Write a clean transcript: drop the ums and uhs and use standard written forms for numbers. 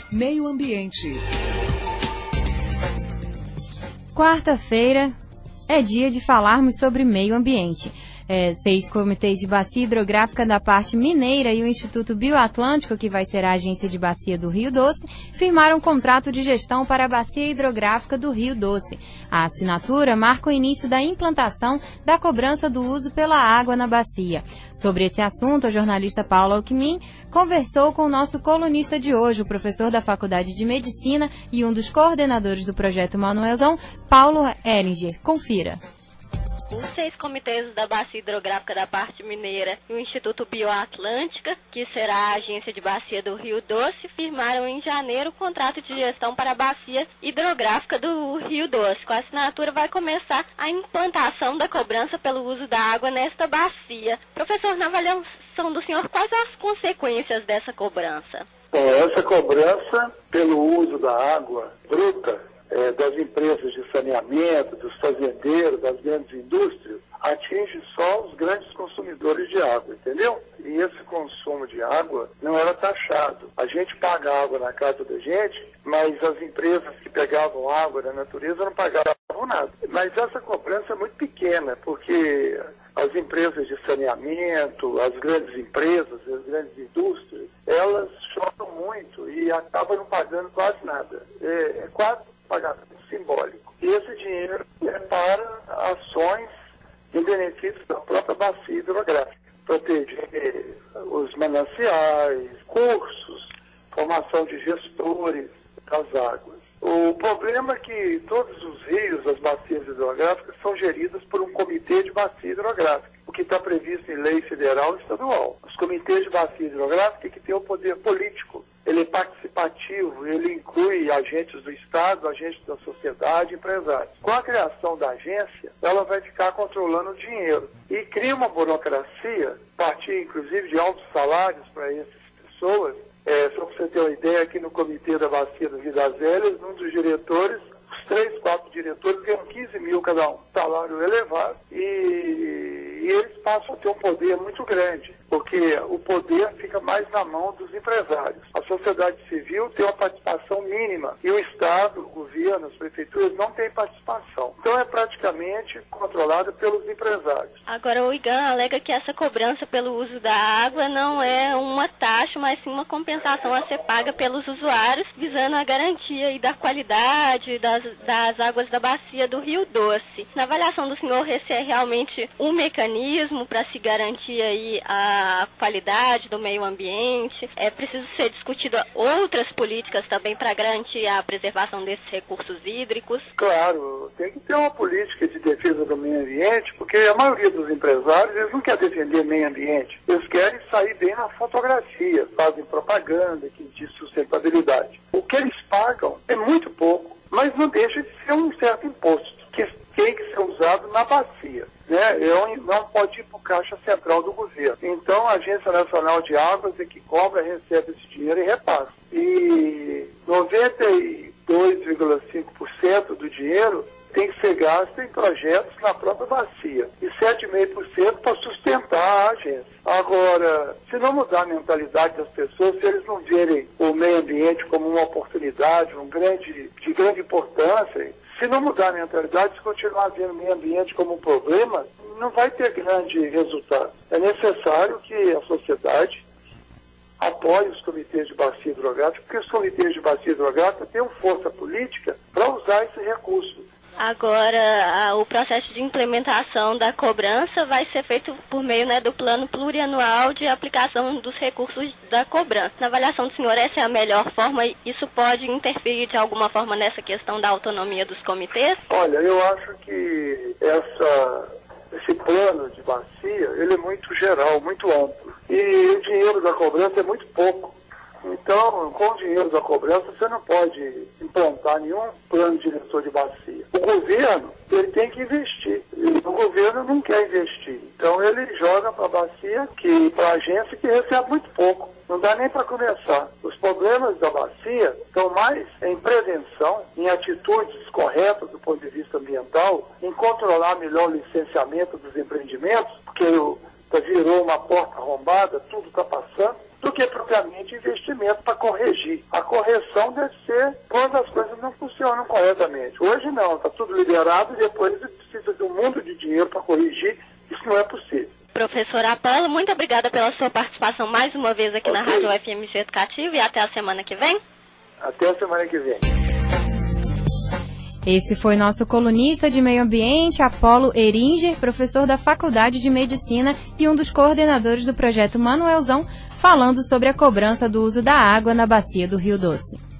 Meio Ambiente. Quarta-feira é dia de falarmos sobre meio ambiente. 6 comitês de bacia hidrográfica da parte mineira e o Instituto Bioatlântico, que vai ser a agência de bacia do Rio Doce, firmaram um contrato de gestão para a bacia hidrográfica do Rio Doce. A assinatura marca o início da implantação da cobrança do uso pela água na bacia. Sobre esse assunto, a jornalista Paula Alckmin conversou com o nosso colunista de hoje, o professor da Faculdade de Medicina e um dos coordenadores do projeto Manuelzão, Paulo Ehringer. Confira. Os 6 comitês da bacia hidrográfica da parte mineira e o Instituto Bioatlântica, que será a agência de bacia do Rio Doce, firmaram em janeiro o contrato de gestão para a bacia hidrográfica do Rio Doce. Com a assinatura vai começar a implantação da cobrança pelo uso da água nesta bacia. Professor, na avaliação do senhor, quais as consequências dessa cobrança? Bom, essa cobrança pelo uso da água bruta das empresas de saneamento, dos fazendeiros, das grandes indústrias, atinge só os grandes consumidores de água, entendeu? E esse consumo de água não era taxado. A gente paga água na casa da gente, mas as empresas que pegavam água da natureza não pagavam nada. Mas essa cobrança é muito pequena, porque as empresas de saneamento, as grandes empresas, as grandes indústrias, elas choram muito e acabam não pagando quase nada. É quase pagamento simbólico. E esse dinheiro é para ações em benefício da própria bacia hidrográfica. Proteger os mananciais, cursos, formação de gestores das águas. O problema é que todos os rios, as bacias hidrográficas, são geridas por um comitê de bacia hidrográfica, o que está previsto em lei federal e estadual. Os comitês de bacia hidrográfica têm que ter o poder político. Ele é participativo, ele inclui agentes do Estado, agentes da sociedade, empresários. Com a criação da agência, ela vai ficar controlando o dinheiro e cria uma burocracia, a partir inclusive de altos salários para essas pessoas. Só para você ter uma ideia, aqui no Comitê da Bacia do Rio das Velhas, um dos diretores, os 3, 4 diretores ganham 15 mil cada um, salário elevado, e eles passam a ter um poder muito grande, porque o poder fica mais na mão dos empresários. A sociedade civil tem uma participação mínima e o Estado, o governo, as prefeituras não têm participação. Então é praticamente controlada pelos empresários. Agora o IGAN alega que essa cobrança pelo uso da água não é uma taxa, mas sim uma compensação a ser paga pelos usuários, visando a garantia e da qualidade das águas da bacia do Rio Doce. Na avaliação do senhor, esse é realmente um mecanismo para se garantir aí a qualidade do meio ambiente? É preciso ser discutido outras políticas também para garantir a preservação desses recursos hídricos? Claro, tem que ter uma política de defesa do meio ambiente, porque a maioria dos empresários, eles não querem defender meio ambiente, eles querem sair bem na fotografia, fazem propaganda que diz sustentabilidade. O que eles pagam é muito pouco, mas não deixa de ser um certo imposto, que tem que ser usado na bacia. Não pode ir para o Caixa Central do governo. Então, a Agência Nacional de Águas é que cobra, recebe esse dinheiro e repassa. E 92,5% do dinheiro tem que ser gasto em projetos na própria bacia. E 7,5% para sustentar a agência. Agora, se não mudar a mentalidade das pessoas, se eles não verem o meio ambiente como uma oportunidade, de grande importância, se não mudar a mentalidade, se continuar vendo o meio ambiente como um problema, não vai ter grande resultado. É necessário que a sociedade apoie os comitês de bacia hidrográfica, porque os comitês de bacia hidrográfica têm força política para usar esse recurso. Agora, o processo de implementação da cobrança vai ser feito por meio do plano plurianual de aplicação dos recursos da cobrança. Na avaliação do senhor, essa é a melhor forma? Isso pode interferir de alguma forma nessa questão da autonomia dos comitês? Olha, eu acho que esse plano de bacia, ele é muito geral, muito amplo. E o dinheiro da cobrança é muito pouco. Então, com o dinheiro da cobrança, você não pode implantar nenhum plano diretor de bacia. O governo, ele tem que investir. E o governo não quer investir. Então, ele joga para a bacia, para a agência, que recebe muito pouco. Não dá nem para começar. Os problemas da bacia estão mais em prevenção, em atitudes corretas do ponto de vista ambiental, em controlar melhor o licenciamento dos empreendimentos, porque virou uma porta arrombada, tudo está passando. do que propriamente investimento para corrigir. A correção deve ser quando as coisas não funcionam corretamente. Hoje não, está tudo liberado e depois precisa de um mundo de dinheiro para corrigir. Isso não é possível. Professor Apolo, muito obrigada pela sua participação mais uma vez aqui na Rádio UFMG Educativa e até a semana que vem. Até a semana que vem. Esse foi nosso colunista de meio ambiente, Apolo Eringer, professor da Faculdade de Medicina e um dos coordenadores do projeto Manuelzão, falando sobre a cobrança do uso da água na bacia do Rio Doce.